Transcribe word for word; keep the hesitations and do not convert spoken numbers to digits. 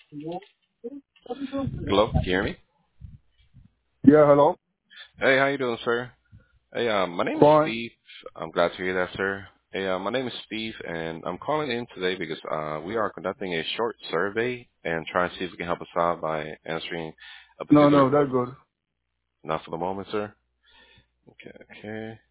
Hello, can you hear me? Yeah, hello. Hey, how you doing, sir? Hey, um, my name is Fine. Steve. I'm glad to hear that, sir. Hey, uh, my name is Steve, and I'm calling in today because uh, we are conducting a short survey and trying to see if we can help us out by answering a No, particular no, question. that's good. Not for the moment, sir. Okay, okay.